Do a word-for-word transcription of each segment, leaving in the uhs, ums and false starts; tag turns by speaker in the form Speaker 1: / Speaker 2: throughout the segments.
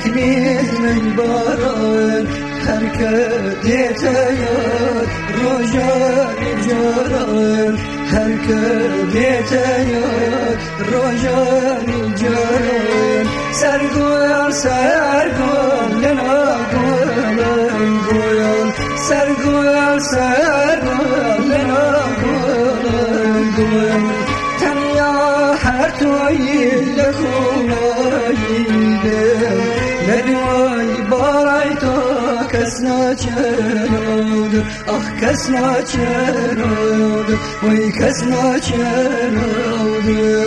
Speaker 1: اكنيز من باران هركب يتيار رجال جران هركب يتيار رجال جران سرگویل سرگویل لنا گویل گویل سرگویل سرگویل لنا گویل گویل تنیا هر توی لکونایی ندوی بارای تو کس نچرد آخ کس نچرد وی کس نچرد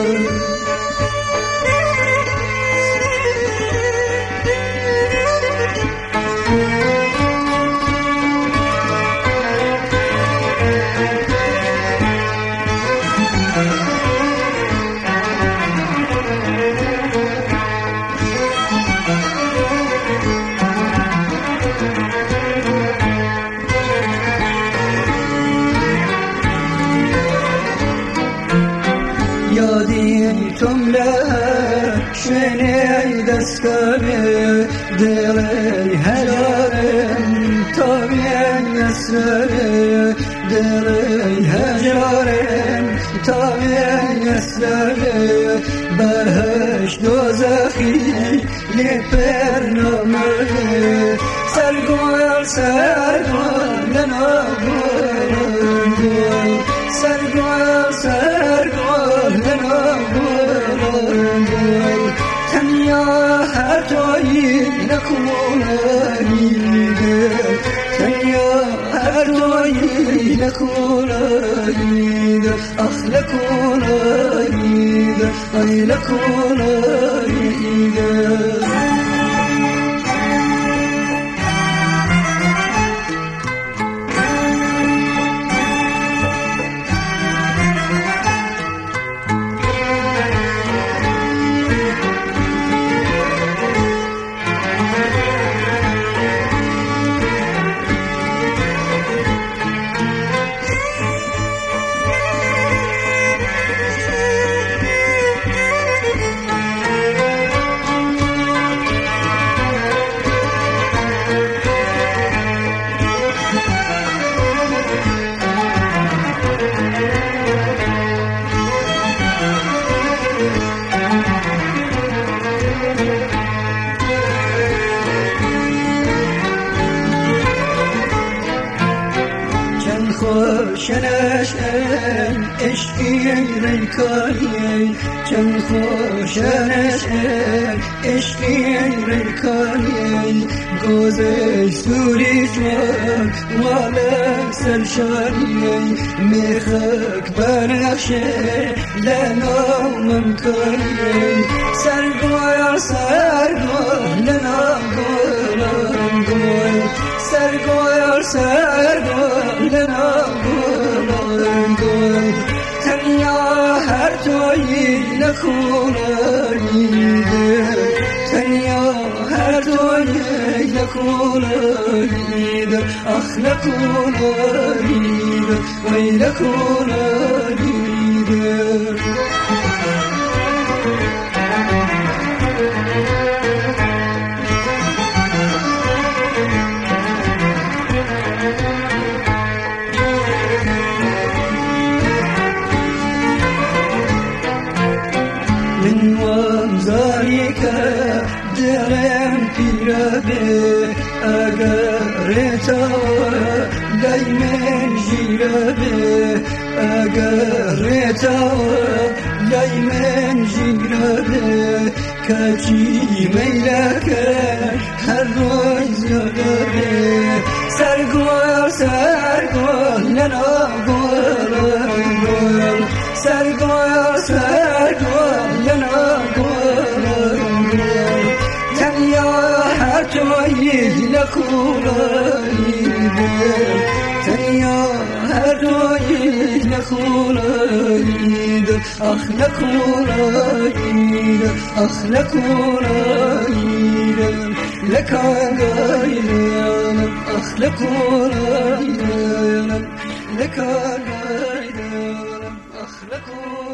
Speaker 1: یادی تم له شنی دستکمی دلی هجارم تابی اسری دلی هجارم تابی اسری بهش دوزخی لپر نمری سرگویل سرگویل لنا گویل گویل سرگویل سرگویل لنا گویل گویل تنیا هر توی نکونایی دل تنیا هر توی نکونایی دل آخ نکونایی دل آی نکونایی دل خوشنش عشقی ریکانی چند خوشنش عشقی ریکانی گوزه سوری شد والک سرشانی میخک بنخشه لنا ممکنی سرگویل سرگویل لنا گویل گویل سرگویل سرگویل لنا گویل گویل تنیا هر توی نکونایی دل تنیا هر توی نکونایی دل آخ نکونایی دل وی نکونایی دل من وامزاريك درم پیرابه اگر توا دايما جيرابه اگر توا دايما جيرابه كاچي ميلك هر روز يادابه سرگوار سرگوار لنا گوار سرگوار سرگوار لنا گوار تنیا هر توی نکونایی دل تنیا هر توی نکونایی دل آخ نکونایی دل آخ نکونایی دل لکانگایی دل آخ نکونایی دل لکانگایی دل آخ نکونایی